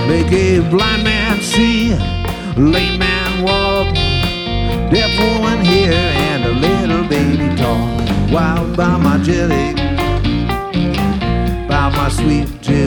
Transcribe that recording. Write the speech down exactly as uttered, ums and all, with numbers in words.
Make a blind man see, lame man walk, deaf woman hear, and a little baby talk. While by my jelly, by my sweet jelly.